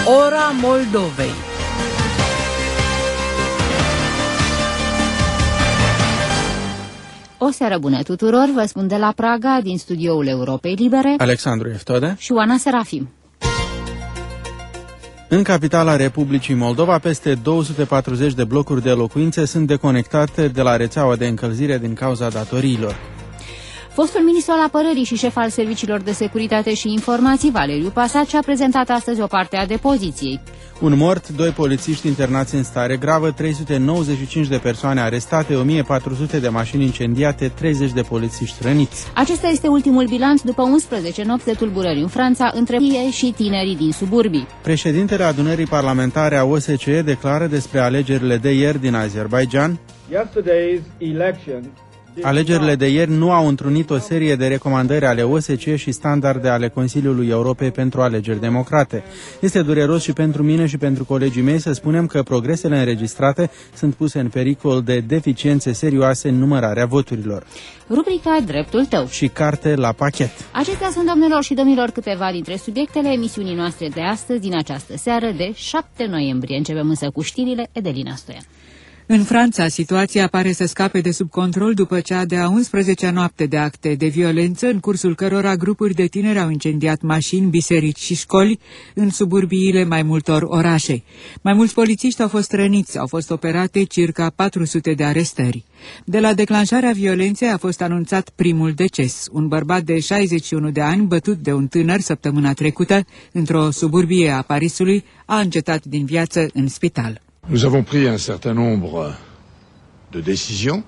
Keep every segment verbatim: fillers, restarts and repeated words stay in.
Ora Moldovei. O seară bună tuturor, vă spun de la Praga, din studioul Europei Libere, Alexandru Eftode și Oana Serafim. În capitala Republicii Moldova, peste două sute patruzeci de blocuri de locuințe sunt deconectate de la rețeaua de încălzire din cauza datoriilor. Fostul ministru al apărării și șef al serviciilor de securitate și informații, Valeriu Pasaci, a prezentat astăzi o parte a depoziției. Un mort, doi polițiști internați în stare gravă, trei sute nouăzeci și cinci de persoane arestate, o mie patru sute de mașini incendiate, treizeci de polițiști răniți. Acesta este ultimul bilanț după unsprezece nopți de tulburări în Franța între ei și tinerii din suburbii. Președintele adunării parlamentare a O S C E declară despre alegerile de ieri din Azerbaidjan. Alegerile de ieri nu au întrunit o serie de recomandări ale O S C E și standarde ale Consiliului Europei pentru alegeri democrate. Este dureros și pentru mine și pentru colegii mei să spunem că progresele înregistrate sunt puse în pericol de deficiențe serioase în numărarea voturilor. Rubrica Dreptul tău și carte la pachet. Acestea sunt, domnilor și domnilor, câteva dintre subiectele emisiunii noastre de astăzi, din această seară de șapte noiembrie. Începem însă cu știrile. Edelina Stoian. În Franța, situația pare să scape de sub control după cea de-a unsprezecea noapte de acte de violență, în cursul cărora grupuri de tineri au incendiat mașini, biserici și școli în suburbiile mai multor orașe. Mai mulți polițiști au fost răniți, au fost operate circa patru sute de arestări. De la declanșarea violenței a fost anunțat primul deces. Un bărbat de șaizeci și unu de ani, bătut de un tânăr săptămâna trecută, într-o suburbie a Parisului, a încetat din viață în spital. Nous avons pris un certain nombre de décisions.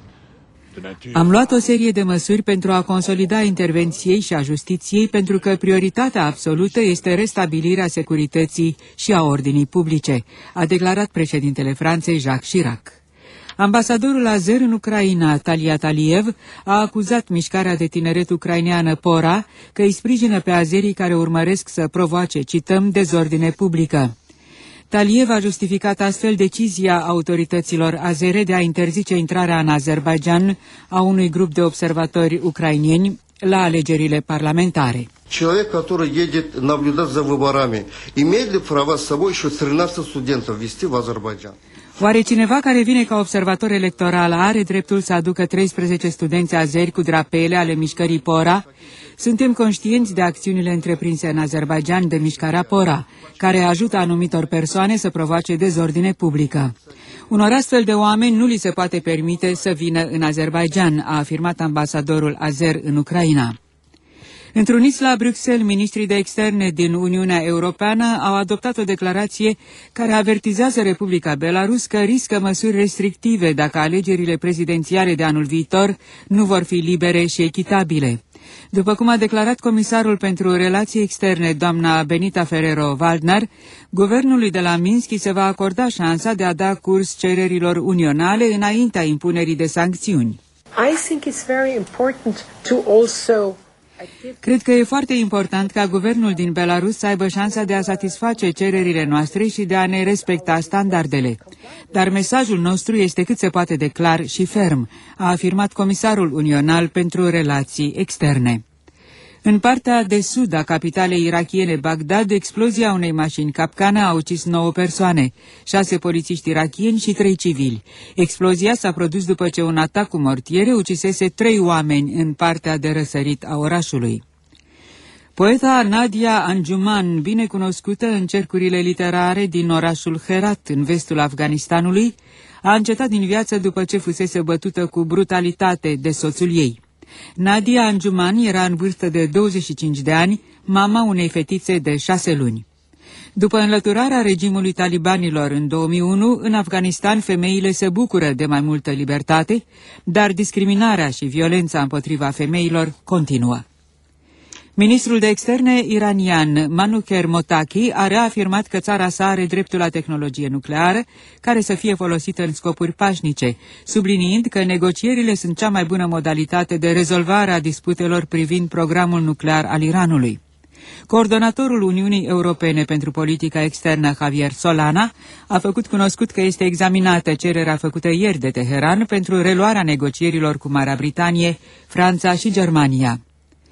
Am luat o serie de măsuri pentru a consolida intervenției și a justiției, pentru că prioritatea absolută este restabilirea securității și a ordinii publice, a declarat președintele Franței Jacques Chirac. Ambasadorul azer în Ucraina, Talia Taliev, a acuzat mișcarea de tineret ucraineană Pora că îi sprijină pe azerii care urmăresc să provoace, cităm, dezordine publică. Taliev a justificat astfel decizia autorităților azere de a interzice intrarea în Azerbaidjan a unui grup de observatori ucrainieni la alegerile parlamentare. Человек, который едет наблюдать за выборами, имеет ли право с собой еще тринадцать студентов вести в Азербайджан? Oare cineva care vine ca observator electoral are dreptul să aducă treisprezece studenți azeri cu drapele ale mișcării Pora? Suntem conștienți de acțiunile întreprinse în Azerbaidjan de mișcarea Pora, care ajută anumitor persoane să provoace dezordine publică. Unor astfel de oameni nu li se poate permite să vină în Azerbaidjan, a afirmat ambasadorul azer în Ucraina. Întruniți la Bruxelles, ministrii de externe din Uniunea Europeană au adoptat o declarație care avertizează Republica Belarus că riscă măsuri restrictive dacă alegerile prezidențiale de anul viitor nu vor fi libere și echitabile. După cum a declarat comisarul pentru relații externe, doamna Benita Ferrero-Waldner, guvernului de la Minsk se va acorda șansa de a da curs cererilor unionale înaintea impunerii de sancțiuni. I think it's very important to also Cred că e foarte important ca guvernul din Belarus să aibă șansa de a satisface cererile noastre și de a ne respecta standardele. Dar mesajul nostru este cât se poate de clar și ferm, a afirmat comisarul unional pentru relații externe. În partea de sud a capitalei irakiene Bagdad, explozia unei mașini capcană a ucis nouă persoane, șase polițiști irakieni și trei civili. Explozia s-a produs după ce un atac cu mortiere ucisese trei oameni în partea de răsărit a orașului. Poeta Nadia Anjuman, bine cunoscută în cercurile literare din orașul Herat, în vestul Afganistanului, a încetat din viață după ce fusese bătută cu brutalitate de soțul ei. Nadia Anjuman era în vârstă de douăzeci și cinci de ani, mama unei fetițe de șase luni. După înlăturarea regimului talibanilor în două mii unu, în Afganistan femeile se bucură de mai multă libertate, dar discriminarea și violența împotriva femeilor continuă. Ministrul de externe iranian Manucher Mottaki a reafirmat că țara sa are dreptul la tehnologie nucleară care să fie folosită în scopuri pașnice, subliniind că negocierile sunt cea mai bună modalitate de rezolvare a disputelor privind programul nuclear al Iranului. Coordonatorul Uniunii Europene pentru politica externă, Javier Solana, a făcut cunoscut că este examinată cererea făcută ieri de Teheran pentru reluarea negocierilor cu Marea Britanie, Franța și Germania.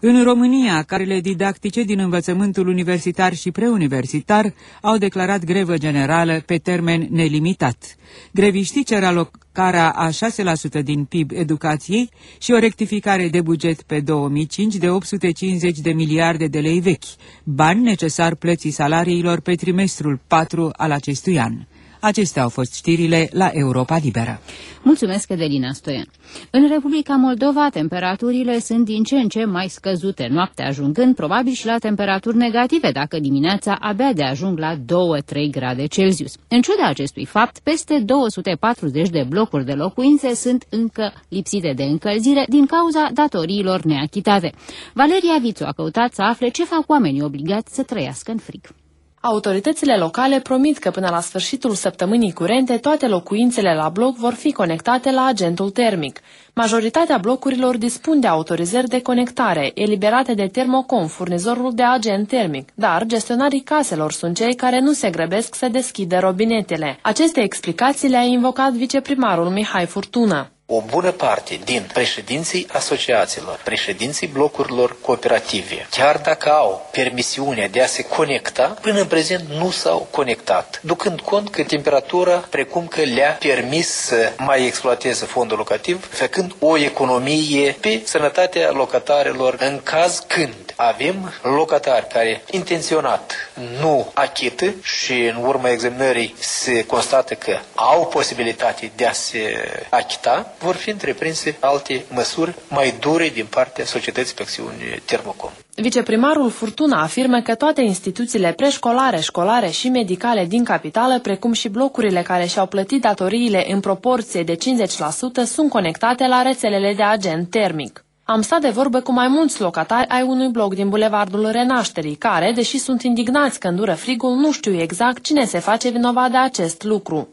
În România, cadrele didactice din învățământul universitar și preuniversitar au declarat grevă generală pe termen nelimitat. Greviștii cer alocarea a șase la sută din P I B educației și o rectificare de buget pe două mii cinci de opt sute cincizeci de miliarde de lei vechi, bani necesari plății salariilor pe trimestrul patru al acestui an. Acestea au fost știrile la Europa Liberă. Mulțumesc, Edelina Stoian. În Republica Moldova, temperaturile sunt din ce în ce mai scăzute, noaptea ajungând probabil și la temperaturi negative, dacă dimineața abia de ajung la doi-trei grade Celsius. În ciuda acestui fapt, peste două sute patruzeci de blocuri de locuințe sunt încă lipsite de încălzire din cauza datoriilor neachitate. Valeria Vițu a căutat să afle ce fac oamenii obligați să trăiască în frig. Autoritățile locale promit că până la sfârșitul săptămânii curente toate locuințele la bloc vor fi conectate la agentul termic. Majoritatea blocurilor dispun de autorizări de conectare, eliberate de Termocom, furnizorul de agent termic, dar gestionarii caselor sunt cei care nu se grăbesc să deschidă robinetele. Aceste explicații le-a invocat viceprimarul Mihai Furtună. O bună parte din președinții asociațiilor, președinții blocurilor cooperative, chiar dacă au permisiunea de a se conecta, până în prezent nu s-au conectat, ducând cont că temperatura, precum că le-a permis să mai exploateze fondul locativ, făcând o economie pe sănătatea locatarilor în caz când avem locatari care intenționat nu achită și în urma examinării se constată că au posibilitate de a se achita, vor fi întreprinse alte măsuri mai dure din partea societății pe acțiuni Termocom. Viceprimarul Furtuna afirmă că toate instituțiile preșcolare, școlare și medicale din capitală, precum și blocurile care și-au plătit datoriile în proporție de cincizeci la sută, sunt conectate la rețelele de agent termic. Am stat de vorbă cu mai mulți locatari ai unui bloc din Bulevardul Renașterii, care, deși sunt indignați că îndură frigul, nu știu exact cine se face vinovat de acest lucru.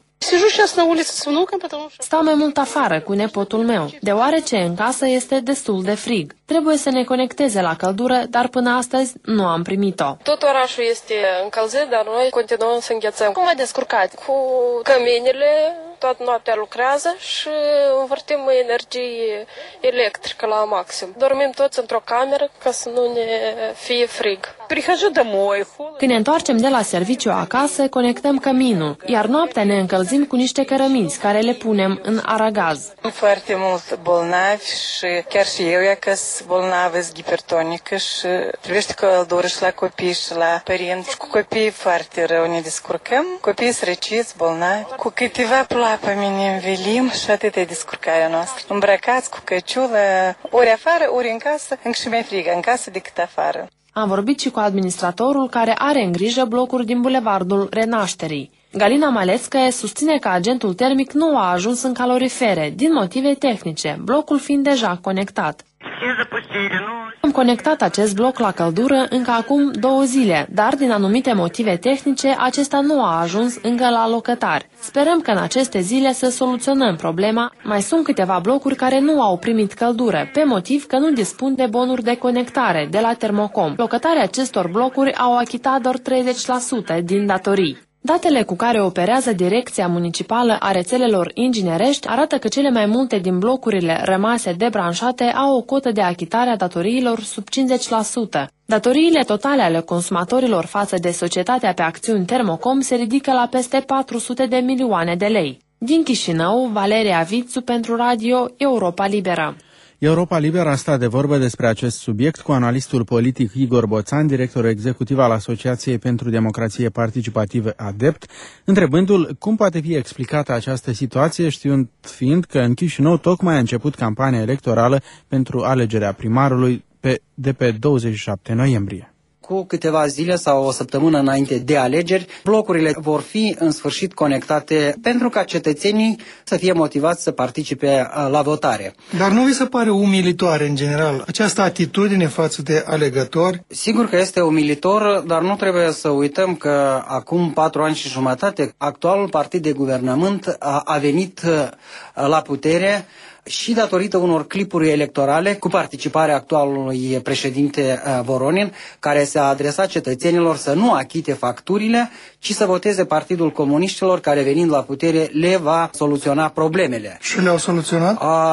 Stau mai mult afară cu nepotul meu, deoarece în casă este destul de frig. Trebuie să ne conecteze la căldură, dar până astăzi nu am primit-o. Tot orașul este încălzit, dar noi continuăm să înghețăm. Cum vă descurcați? Cu căminile, toată noaptea lucrează și învârtim energie electrică la maxim. Dormim toți într-o cameră ca să nu ne fie frig. Când ne întoarcem de la serviciu acasă, conectăm căminul, iar noaptea ne încălzim cu niște cărămizi care le punem în aragaz. Foarte mult bolnavi și chiar și eu e că sunt bolnavă, sunt hipertonică și privește căldură și la copii și la părinți. Cu copiii foarte rău ne descurcăm, copiii sunt răciți, bolnavi. Cu câteva plapămi ne învelim și atât e descurcarea noastră. Îmbrăcați cu căciulă, ori afară, ori în casă, încă și mai frigă în casă decât afară. Am vorbit și cu administratorul care are în grijă blocuri din Bulevardul Renașterii. Galina Malețcă susține că agentul termic nu a ajuns în calorifere, din motive tehnice, blocul fiind deja conectat. Am conectat acest bloc la căldură încă acum două zile, dar din anumite motive tehnice acesta nu a ajuns încă la locatari. Sperăm că în aceste zile să soluționăm problema. Mai sunt câteva blocuri care nu au primit căldură, pe motiv că nu dispun de bonuri de conectare de la Termocom. Locatarii acestor blocuri au achitat doar treizeci la sută din datorii. Datele cu care operează Direcția Municipală a Rețelelor Inginerești arată că cele mai multe din blocurile rămase debranșate au o cotă de achitare a datoriilor sub cincizeci la sută. Datoriile totale ale consumatorilor față de societatea pe acțiuni Termocom se ridică la peste patru sute de milioane de lei. Din Chișinău, Valeria Vițu pentru Radio Europa Liberă. Europa Liberă a stat de vorbă despre acest subiect cu analistul politic Igor Boțan, director executiv al Asociației pentru Democrație Participativă ADEPT, întrebându-l cum poate fi explicată această situație, știind fiind că în Chișinău tocmai a început campania electorală pentru alegerea primarului pe, de pe douăzeci și șapte noiembrie. Cu câteva zile sau o săptămână înainte de alegeri, blocurile vor fi în sfârșit conectate pentru ca cetățenii să fie motivați să participe la votare. Dar nu vi se pare umilitoare în general această atitudine față de alegători? Sigur că este umilitor, dar nu trebuie să uităm că acum patru ani și jumătate actualul partid de guvernământ a, a venit la putere și datorită unor clipuri electorale cu participarea actualului președinte Voronin, care s-a adresat cetățenilor să nu achite facturile, ci să voteze Partidul Comuniștilor, care venind la putere le va soluționa problemele. Și le-au soluționat? A,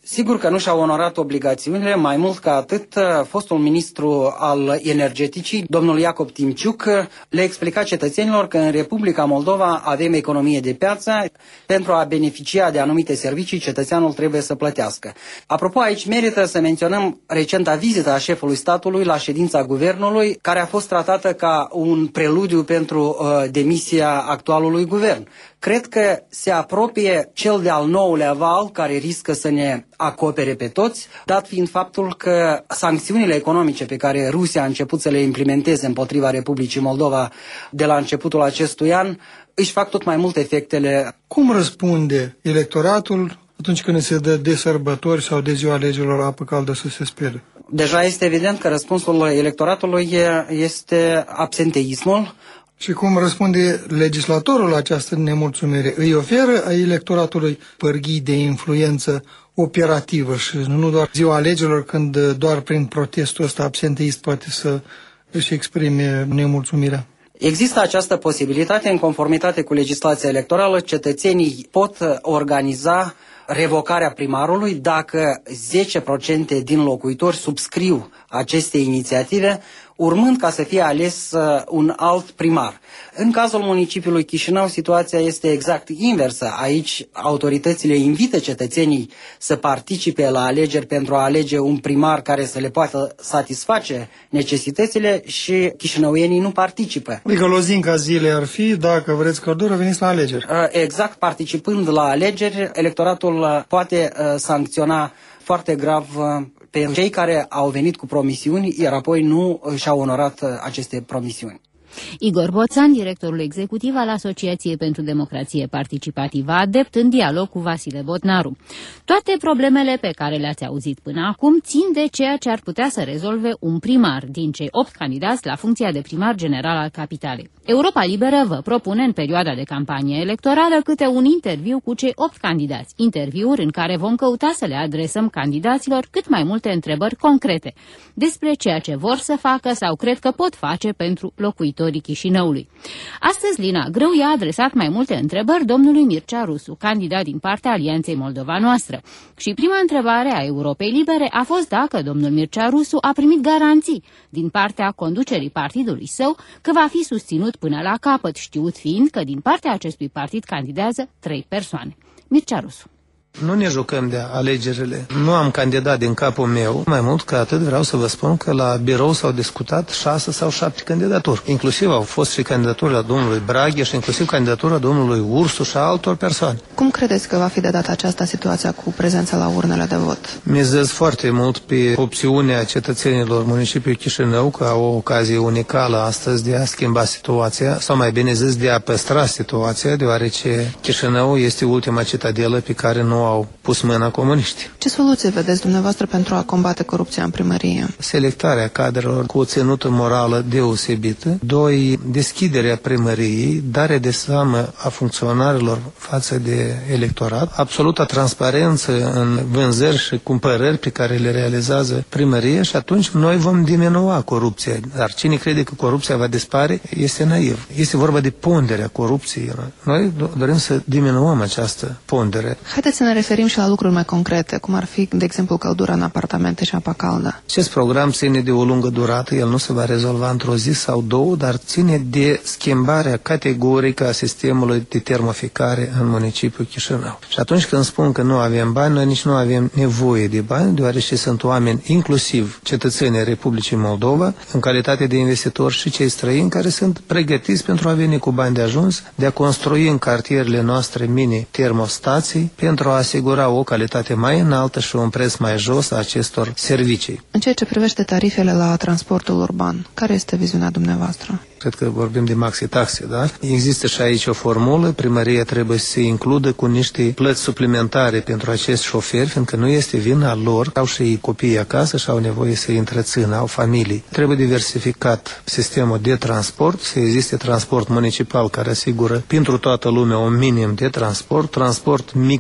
Sigur că nu și-au onorat obligațiunile, mai mult ca atât, fostul ministru al energeticii, domnul Iacob Timciuc, le-a explicat cetățenilor că în Republica Moldova avem economie de piață, pentru a beneficia de anumite servicii, cetățeanul trebuie să plătească. Apropo, aici merită să menționăm recenta vizită a șefului statului la ședința guvernului, care a fost tratată ca un preludiu pentru uh, demisia actualului guvern. Cred că se apropie cel de-al nouălea val care riscă să ne acopere pe toți, dat fiind faptul că sancțiunile economice pe care Rusia a început să le implementeze împotriva Republicii Moldova de la începutul acestui an își fac tot mai mult efectele. Cum răspunde electoratul atunci când se dă de sărbători sau de ziua alegerilor apă caldă să se spere? Deja este evident că răspunsul electoratului este absenteismul. Și cum răspunde legislatorul la această nemulțumire? Îi oferă a electoratului pârghii de influență operativă și nu doar ziua alegerilor, când doar prin protestul ăsta absenteist poate să își exprime nemulțumirea? Există această posibilitate. În conformitate cu legislația electorală, cetățenii pot organiza revocarea primarului dacă zece la sută din locuitori subscriu aceste inițiative, urmând ca să fie ales uh, un alt primar. În cazul municipiului Chișinău, situația este exact inversă. Aici autoritățile invită cetățenii să participe la alegeri pentru a alege un primar care să le poată satisface necesitățile și chișinăuienii nu participă. Adică lozinca zilei ar fi, dacă vreți căldură, veniți la alegeri. Uh, exact, participând la alegeri, electoratul uh, poate uh, sancționa foarte grav uh, pe cei care au venit cu promisiuni, iar apoi nu și-au onorat aceste promisiuni. Igor Boțan, directorul executiv al Asociației pentru Democrație Participativă Adept, în dialog cu Vasile Botnaru. Toate problemele pe care le-ați auzit până acum țin de ceea ce ar putea să rezolve un primar din cei opt candidați la funcția de primar general al capitalei. Europa Liberă vă propune în perioada de campanie electorală câte un interviu cu cei opt candidați, interviuri în care vom căuta să le adresăm candidaților cât mai multe întrebări concrete despre ceea ce vor să facă sau cred că pot face pentru locuitorii Chișinăului. Astăzi, Lina Grâu i-a adresat mai multe întrebări domnului Mircea Rusu, candidat din partea Alianței Moldova Noastră. Și prima întrebare a Europei Libere a fost dacă domnul Mircea Rusu a primit garanții din partea conducerii partidului său că va fi susținut până la capăt, știut fiind că din partea acestui partid candidează trei persoane. Mircea Rusu. Nu ne jucăm de alegerile. Nu am candidat din capul meu. Mai mult ca atât vreau să vă spun că la birou s-au discutat șase sau șapte candidaturi. Inclusiv au fost și candidaturile domnului Braghe și inclusiv candidatura domnului Ursu și a altor persoane. Cum credeți că va fi de data aceasta situația cu prezența la urnele de vot? Mizez foarte mult pe opțiunea cetățenilor municipiului Chișinău, că au o ocazie unicală astăzi de a schimba situația, sau mai bine zis de a păstra situația, deoarece Chișinău este ultima citadelă pe care nu au pus mâna comuniști. Ce soluții vedeți dumneavoastră pentru a combate corupția în primărie? Selectarea cadrelor cu o ținută morală deosebită. Doi, deschiderea primăriei, darea de seamă a funcționarilor față de electorat, absolută transparență în vânzări și cumpărări pe care le realizează primăria și atunci noi vom diminua corupția. Dar cine crede că corupția va dispare este naiv. Este vorba de ponderea corupției. Noi dorim să diminuăm această pondere. Haideți să ne referim și la lucruri mai concrete, cum ar fi, de exemplu, căldura în apartamente și apa caldă. Acest program ține de o lungă durată, el nu se va rezolva într-o zi sau două, dar ține de schimbarea categorică a sistemului de termoficare în municipiul Chișinău. Și atunci când spun că nu avem bani, noi nici nu avem nevoie de bani, deoarece sunt oameni, inclusiv cetățenii Republicii Moldova, în calitate de investitori și cei străini, care sunt pregătiți pentru a veni cu bani de ajuns, de a construi în cartierele noastre mini-termostații, pentru a asigura o calitate mai înaltă și un preț mai jos a acestor servicii. În ceea ce privește tarifele la transportul urban, care este viziunea dumneavoastră? Cred că vorbim de maxi-taxe, da? Există și aici o formulă, primăria trebuie să se includă cu niște plăți suplimentare pentru acești șoferi, fiindcă nu este vina lor, au și ei copii acasă și au nevoie să îi întrețină, au familii. Trebuie diversificat sistemul de transport, să existe transport municipal care asigură pentru toată lumea un minim de transport, transport mixt și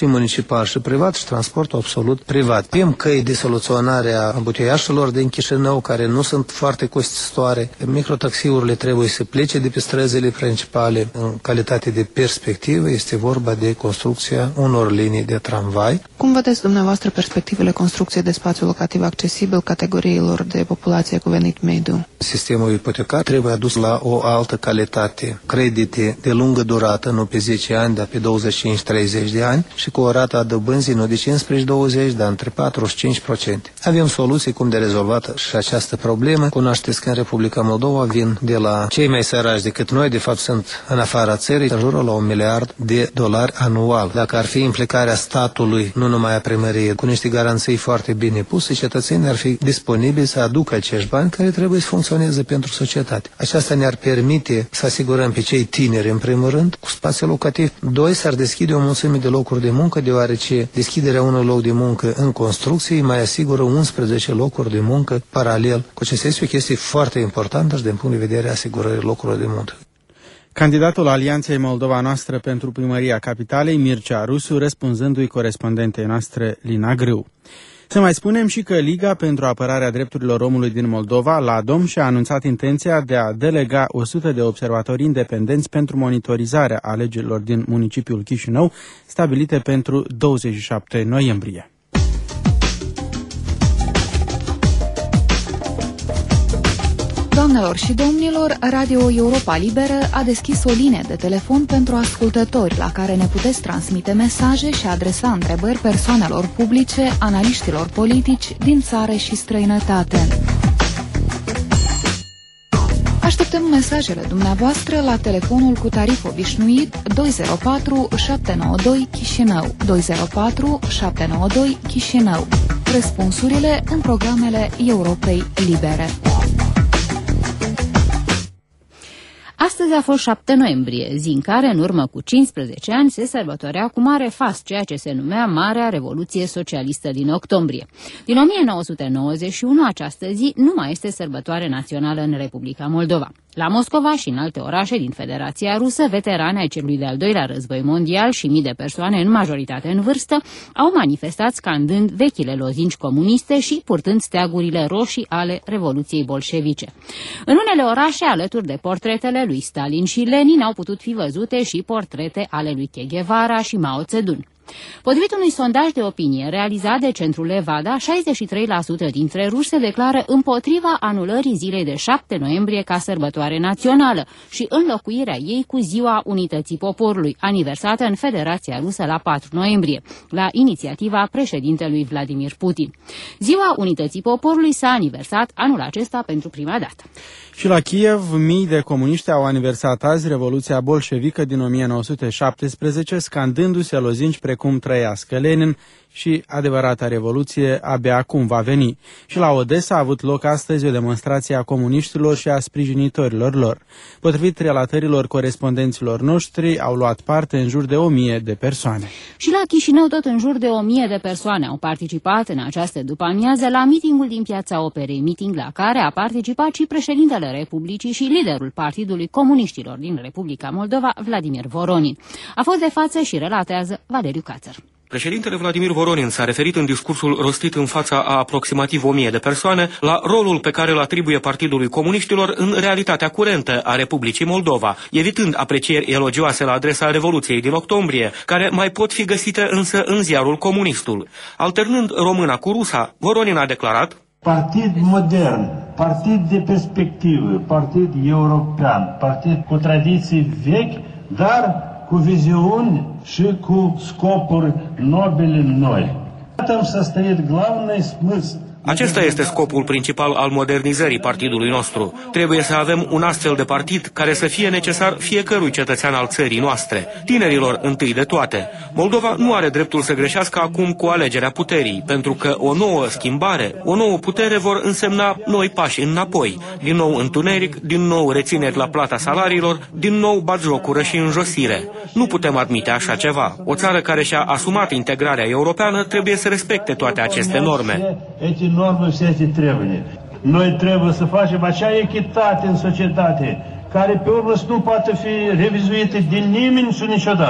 și municipal și privat și transportul absolut privat. Avem căi de soluționare a ambuteiașelor din Chișinău, care nu sunt foarte costisitoare. Microtaxiurile trebuie să plece de pe străzile principale. În calitate de perspectivă este vorba de construcția unor linii de tramvai. Cum vedeți dumneavoastră perspectivele construcției de spațiu locativ accesibil categoriilor de populație cu venit mediu? Sistemul ipotecar trebuie adus la o altă calitate. Credite de lungă durată, nu pe zece ani, dar pe douăzeci și cinci treizeci de ani și cu o rată a dobânzii nu de cincisprezece douăzeci, dar între patru și cinci la sută. Avem soluții cum de rezolvat și această problemă. Cunoașteți că în Republica Moldova vin de la cei mai săraci decât noi, de fapt sunt în afara țării, în jurul la un miliard de dolari anual. Dacă ar fi implicarea statului, nu numai a primăriei, cu niște garanții foarte bine puse, cetățenii ar fi disponibili să aducă acești bani care trebuie să funcționeze pentru societate. Aceasta ne-ar permite să asigurăm pe cei tineri, în primul rând, cu spațiu locativ. Doi, s-ar deschide o mulțime de locuri de muncă, deoarece deschiderea unui loc de muncă în construcție mai asigură unsprezece locuri de muncă paralel. Cu acesta este o chestie foarte importantă și din punct de vedere a asigurării locurilor de muncă. Candidatul Alianței Moldova Noastră pentru primăria capitalei, Mircea Rusu, răspunzându-i corespondentei noastre, Lina Grâu. Să mai spunem și că Liga pentru apărarea drepturilor omului din Moldova, LADOM, și-a anunțat intenția de a delega o sută de observatori independenți pentru monitorizarea alegerilor din municipiul Chișinău, stabilite pentru douăzeci și șapte noiembrie. Doamnelor și domnilor, Radio Europa Liberă a deschis o linie de telefon pentru ascultători la care ne puteți transmite mesaje și adresa întrebări persoanelor publice, analiștilor politici din țară și străinătate. Așteptăm mesajele dumneavoastră la telefonul cu tarif obișnuit doi zero patru șapte nouă doi Chișinău, doi zero patru șapte nouă doi Chișinău. Răspunsurile în programele Europei Libere. Astăzi a fost șapte noiembrie, zi în care, în urmă cu cincisprezece ani, se sărbătorea cu mare fast ceea ce se numea Marea Revoluție Socialistă din octombrie. Din o mie nouă sute nouăzeci și unu, această zi nu mai este sărbătoare națională în Republica Moldova. La Moscova și în alte orașe din Federația Rusă, veterani ai celui de-al doilea război mondial și mii de persoane, în majoritate în vârstă, au manifestat scandând vechile lozinci comuniste și purtând steagurile roșii ale Revoluției bolșevice. În unele orașe, alături de portretele lui Stalin și Lenin, au putut fi văzute și portrete ale lui Che Guevara și Mao Zedong. Potrivit unui sondaj de opinie realizat de Centrul Levada, șaizeci și trei la sută dintre ruși se declară împotriva anulării zilei de șapte noiembrie ca sărbătoare națională și înlocuirea ei cu Ziua Unității Poporului, aniversată în Federația Rusă la patru noiembrie, la inițiativa președintelui Vladimir Putin. Ziua Unității Poporului s-a aniversat anul acesta pentru prima dată. Și la Kiev, mii de comuniști au aniversat azi Revoluția bolșevică din o mie nouă sute șaptesprezece, scandându-se lozinci precum Trăiască Lenin și adevărata revoluție abia acum va veni. Și la Odessa a avut loc astăzi o demonstrație a comuniștilor și a sprijinitorilor lor. Potrivit relatărilor corespondenților noștri, au luat parte în jur de o mie de persoane. Și la Chișinău tot în jur de o mie de persoane au participat în această după-amiază la mitingul din Piața Operei, miting la care a participat și președintele Republicii și liderul Partidului Comuniștilor din Republica Moldova, Vladimir Voronin. A fost de față și relatează Valeriu Cațăr. Președintele Vladimir Voronin s-a referit în discursul rostit în fața a aproximativ o mie de persoane la rolul pe care îl atribuie Partidului Comuniștilor în realitatea curentă a Republicii Moldova, evitând aprecieri elogioase la adresa Revoluției din octombrie, care mai pot fi găsite însă în ziarul Comunistul. Alternând româna cu rusa, Voronin a declarat: Partid modern, partid de perspectivă, partid european, partid cu tradiții vechi, dar cu viziuni și cu scopuri nobile noi. Там состоит главный смысл. Acesta este scopul principal al modernizării partidului nostru. Trebuie să avem un astfel de partid care să fie necesar fiecărui cetățean al țării noastre, tinerilor întâi de toate. Moldova nu are dreptul să greșească acum cu alegerea puterii, pentru că o nouă schimbare, o nouă putere vor însemna noi pași înapoi, din nou întuneric, din nou rețineri la plata salariilor, din nou batjocură și înjosire. Nu putem admite așa ceva. O țară care și-a asumat integrarea europeană trebuie să respecte toate aceste norme. Norme și aceste treburi. Noi trebuie să facem acea echitate în societate care pe urmă să nu poate fi revizuită de nimeni și niciodată.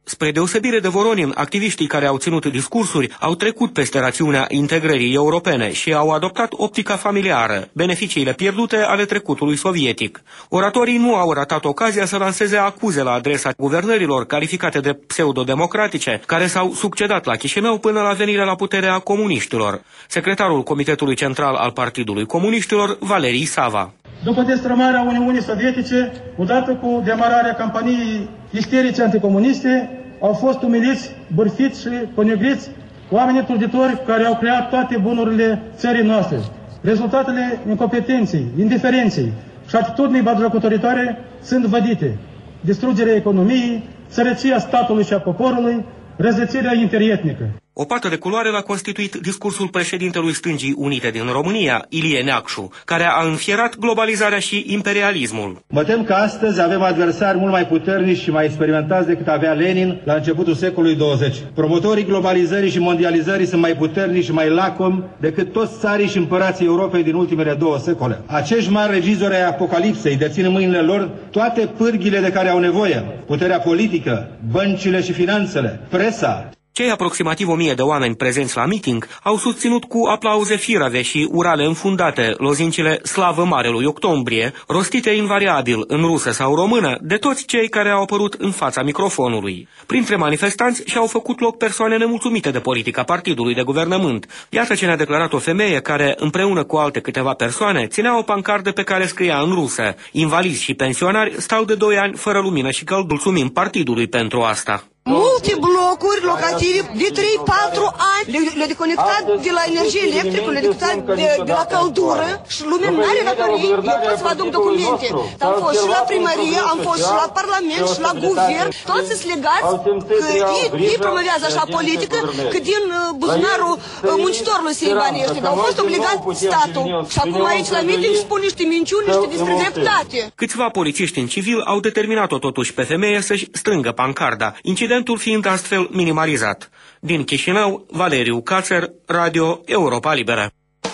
Spre deosebire de Voronin, activiștii care au ținut discursuri au trecut peste rațiunea integrării europene și au adoptat optica familiară, beneficiile pierdute ale trecutului sovietic. Oratorii nu au ratat ocazia să lanseze acuze la adresa guvernărilor calificate de pseudodemocratice, care s-au succedat la Chișinău până la venirea la putere a comuniștilor. Secretarul Comitetului Central al Partidului Comuniștilor, Valerii Sava. După destrămarea Uniunii Sovietice, odată cu demararea campaniei isterice anticomuniste, au fost umiliți, bârfiți și ponegriți oamenii truditori care au creat toate bunurile țării noastre. Rezultatele incompetenței, indiferenței și atitudinii batjocoriitoare sunt vădite. Distrugerea economiei, sărăcia statului și a poporului, răzlețirea interietnică. O pată de culoare l-a constituit discursul președintelui Stângii Unite din România, Ilie Neacșu, care a înfierat globalizarea și imperialismul. Mă tem că astăzi avem adversari mult mai puternici și mai experimentați decât avea Lenin la începutul secolului douăzeci. Promotorii globalizării și mondializării sunt mai puternici și mai lacomi decât toți țarii și împărații Europei din ultimele două secole. Acești mari regizori ai apocalipsei dețin în mâinile lor toate pârghile de care au nevoie: puterea politică, băncile și finanțele, presa. Cei aproximativ o mie de oameni prezenți la meeting au susținut cu aplauze firave și urale înfundate lozincile Slavă Marelui Octombrie, rostite invariabil în rusă sau română de toți cei care au apărut în fața microfonului. Printre manifestanți și-au făcut loc persoane nemulțumite de politica partidului de guvernământ. Iată ce ne-a declarat o femeie care, împreună cu alte câteva persoane, ținea o pancardă pe care scria în rusă: invalizi și pensionari stau de doi ani fără lumină și căldură. Mulțumim partidului pentru asta. Multe blocuri locative de trei patru ani le-au deconectat de la energie electrică, le-au deconectat de, de la căldură și lumea nu are datorii. Eu pot să vă aduc documente. Am fost și la primărie, am fost și la parlament și la guvern. Toți sunt legați că ei, ei promovează așa politică, că din buzunarul muncitorului se iei banii ăștia, dar au fost obligat statul. Și acum aici la meeting spun niște minciuni, niște despre dreptate. Câțiva polițiști în civil au determinat-o totuși pe femeie să-și strângă pancarda, incidentul fiind astfel minimalizat. Din Chișinău, Valeriu Cațer, Radio Europa Liberă.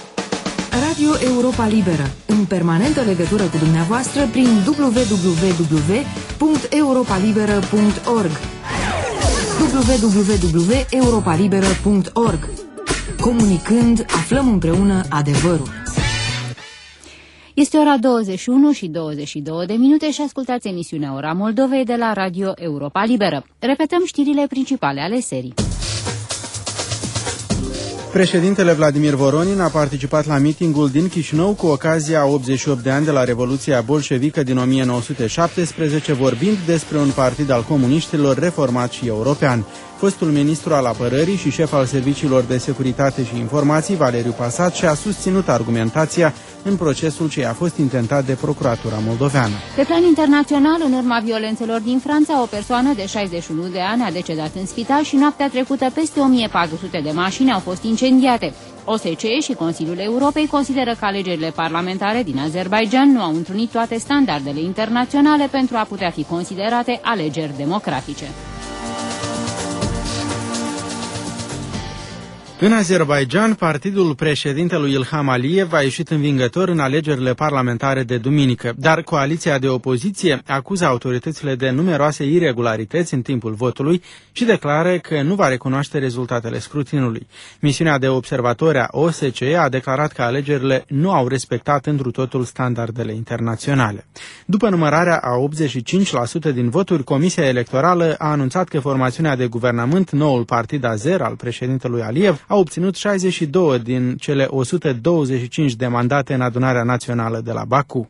Radio Europa Liberă, în permanentă legătură cu dumneavoastră prin w w w punct europa liberă punct org w w w punct europa liberă punct org. Comunicând, aflăm împreună adevărul. Este ora douăzeci și unu și douăzeci și două de minute și ascultați emisiunea Ora Moldovei de la Radio Europa Liberă. Repetăm știrile principale ale serii. Președintele Vladimir Voronin a participat la mitingul din Chișinău cu ocazia optzeci și opt de ani de la Revoluția Bolșevică din o mie nouă sute șaptesprezece, vorbind despre un partid al comuniștilor reformat și european. Fostul ministru al apărării și șef al serviciilor de securitate și informații, Valeriu Pasat, și-a susținut argumentația în procesul ce a fost intentat de Procuratura moldoveană. Pe plan internațional, în urma violențelor din Franța, o persoană de șaizeci și unu de ani a decedat în spital și noaptea trecută peste o mie patru sute de mașini au fost incendiate. O S C E și Consiliul Europei consideră că alegerile parlamentare din Azerbaidjan nu au întrunit toate standardele internaționale pentru a putea fi considerate alegeri democratice. În Azerbaidjan, partidul președintelui Ilham Aliyev a ieșit învingător în alegerile parlamentare de duminică, dar coaliția de opoziție acuză autoritățile de numeroase iregularități în timpul votului și declară că nu va recunoaște rezultatele scrutinului. Misiunea de observatori a O S C E a declarat că alegerile nu au respectat întru totul standardele internaționale. După numărarea a optzeci și cinci la sută din voturi, Comisia Electorală a anunțat că formațiunea de guvernământ, noul partid Azer al președintelui Aliyev, a obținut șaizeci și doi din cele o sută douăzeci și cinci de mandate în adunarea națională de la Baku.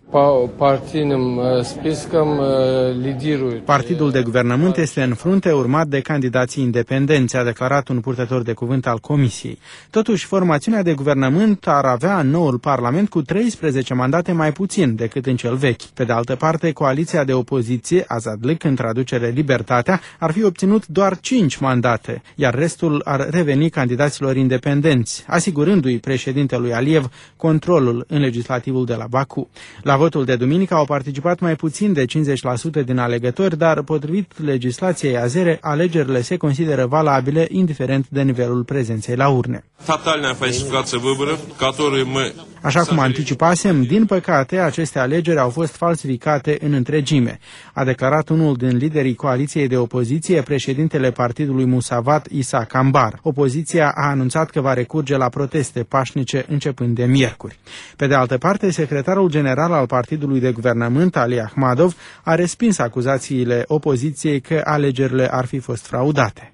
Partidul de guvernământ este în frunte, urmat de candidații independenți, a declarat un purtător de cuvânt al Comisiei. Totuși, formațiunea de guvernământ ar avea în noul parlament cu treisprezece mandate mai puțin decât în cel vechi. Pe de altă parte, coaliția de opoziție, Azadlik, în traducere Libertatea, ar fi obținut doar cinci mandate, iar restul ar reveni candidaților independenți, asigurându-i președintelui Aliyev controlul în legislativul de la Baku. La votul de duminică au participat mai puțin de cincizeci la sută din alegători, dar potrivit legislației azere, alegerile se consideră valabile indiferent de nivelul prezenței la urne. Așa cum anticipasem, din păcate, aceste alegeri au fost falsificate în întregime, a declarat unul din liderii coaliției de opoziție, președintele partidului Musavat, Isa Kambar. Opoziția a anunțat că va recurge la proteste pașnice începând de miercuri. Pe de altă parte, secretarul general al partidului de guvernământ, Ali Ahmadov, a respins acuzațiile opoziției că alegerile ar fi fost fraudate.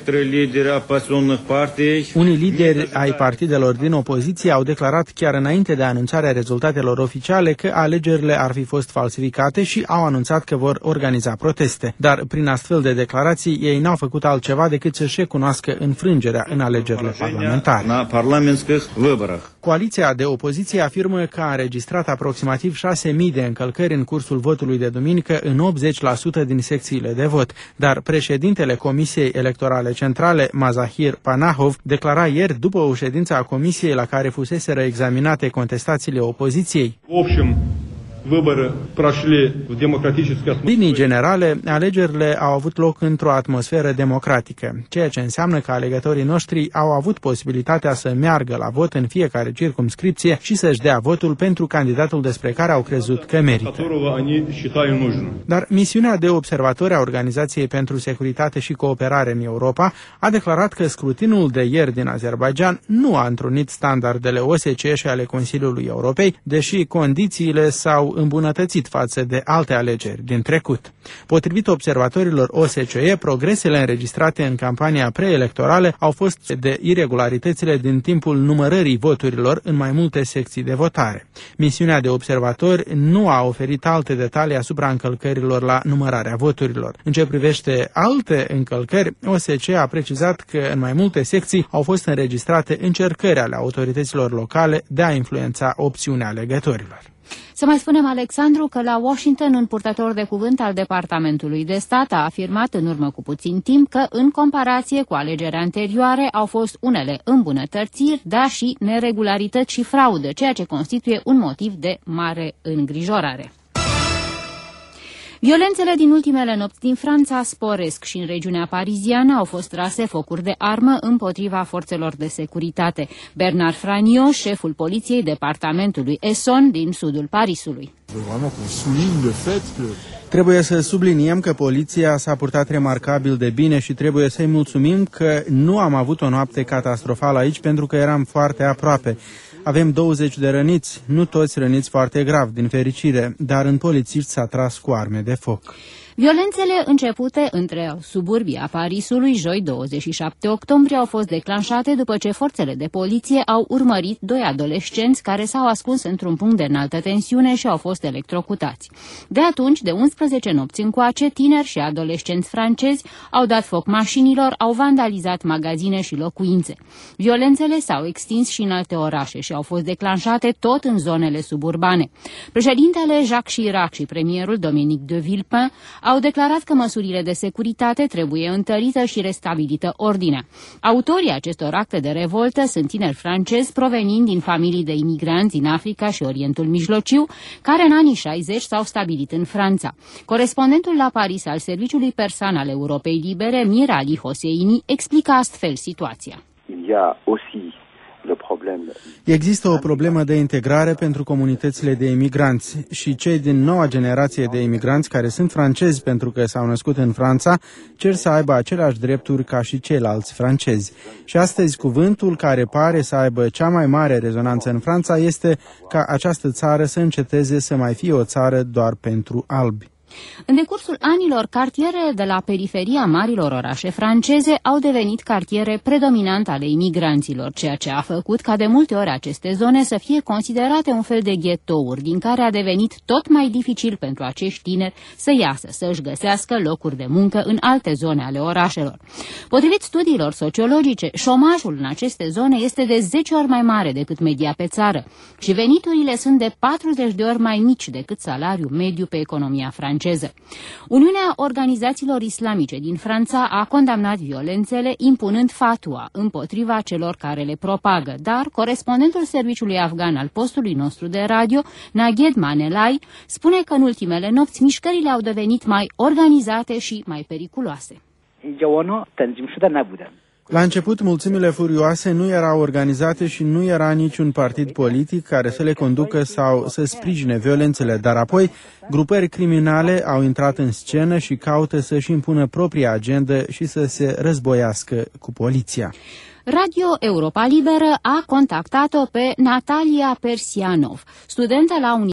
Unii lideri ai partidelor din opoziție au declarat chiar înainte de anunțarea rezultatelor oficiale că alegerile ar fi fost falsificate și au anunțat că vor organiza proteste. Dar prin astfel de declarații ei n-au făcut altceva decât să-și recunoască înfrângerea în alegerile parlamentare. Coaliția de opoziție afirmă că a înregistrat aproximativ șase mii de încălcări în cursul votului de duminică în optzeci la sută din secțiile de vot, dar președintele Comisiei Electorale Centrale, Mazahir Panahov, declara ieri, după o ședință a comisiei la care fuseseră examinate contestațiile opoziției: linii generale, alegerile au avut loc într-o atmosferă democratică, ceea ce înseamnă că alegătorii noștri au avut posibilitatea să meargă la vot în fiecare circumscripție și să-și dea votul pentru candidatul despre care au crezut că merită. Dar misiunea de observatori a Organizației pentru Securitate și Cooperare în Europa a declarat că scrutinul de ieri din Azerbaidjan nu a întrunit standardele O S C E și ale Consiliului Europei, deși condițiile s-au îmbunătățit față de alte alegeri din trecut. Potrivit observatorilor O S C E, progresele înregistrate în campania preelectorală au fost de iregularitățile din timpul numărării voturilor în mai multe secții de votare. Misiunea de observatori nu a oferit alte detalii asupra încălcărilor la numărarea voturilor. În ce privește alte încălcări, O S C E a precizat că în mai multe secții au fost înregistrate încercări ale autorităților locale de a influența opțiunea alegătorilor. Să mai spunem, Alexandru, că la Washington un purtător de cuvânt al Departamentului de Stat a afirmat în urmă cu puțin timp că, în comparație cu alegerile anterioare, au fost unele îmbunătățiri, dar și neregularități și fraudă, ceea ce constituie un motiv de mare îngrijorare. Violențele din ultimele nopți din Franța sporesc și în regiunea pariziană au fost trase focuri de armă împotriva forțelor de securitate. Bernard Franiot, șeful poliției departamentului Essonne din sudul Parisului. Trebuie să subliniem că poliția s-a purtat remarcabil de bine și trebuie să-i mulțumim că nu am avut o noapte catastrofală aici pentru că eram foarte aproape. Avem douăzeci de răniți, nu toți răniți foarte grav, din fericire, dar în polițiști s-a tras cu arme de foc. Violențele începute între suburbii a Parisului, joi douăzeci și șapte octombrie, au fost declanșate după ce forțele de poliție au urmărit doi adolescenți care s-au ascuns într-un punct de înaltă tensiune și au fost electrocutați. De atunci, de unsprezece nopți încoace, tineri și adolescenți francezi au dat foc mașinilor, au vandalizat magazine și locuințe. Violențele s-au extins și în alte orașe și au fost declanșate tot în zonele suburbane. Președintele Jacques Chirac și premierul Dominique de Villepin au declarat că măsurile de securitate trebuie întărită și restabilită ordinea. Autorii acestor acte de revoltă sunt tineri francezi provenind din familii de imigranți din Africa și Orientul Mijlociu, care în anii șaizeci s-au stabilit în Franța. Corespondentul la Paris al Serviciului Persan al Europei Libere, Mir Ali Hosseini, explică astfel situația. Există o problemă de integrare pentru comunitățile de imigranți și cei din noua generație de imigranți care sunt francezi pentru că s-au născut în Franța cer să aibă aceleași drepturi ca și ceilalți francezi. Și astăzi cuvântul care pare să aibă cea mai mare rezonanță în Franța este ca această țară să înceteze să mai fie o țară doar pentru albi. În decursul anilor, cartierele de la periferia marilor orașe franceze au devenit cartiere predominant ale imigranților, ceea ce a făcut ca de multe ori aceste zone să fie considerate un fel de ghetouri, din care a devenit tot mai dificil pentru acești tineri să iasă, să își găsească locuri de muncă în alte zone ale orașelor. Potrivit studiilor sociologice, șomajul în aceste zone este de zece ori mai mare decât media pe țară și veniturile sunt de patruzeci de ori mai mici decât salariul mediu pe economia franceză. Uniunea Organizațiilor Islamice din Franța a condamnat violențele impunând fatua împotriva celor care le propagă, dar corespondentul serviciului afgan al postului nostru de radio, Naghed Manelai, spune că în ultimele nopți mișcările au devenit mai organizate și mai periculoase. La început, mulțimile furioase nu erau organizate și nu era niciun partid politic care să le conducă sau să sprijine violențele, dar apoi grupări criminale au intrat în scenă și caută să-și impună propria agendă și să se războiască cu poliția. Radio Europa Liberă a contactat-o pe Natalia Persianov, studentă la Universitatea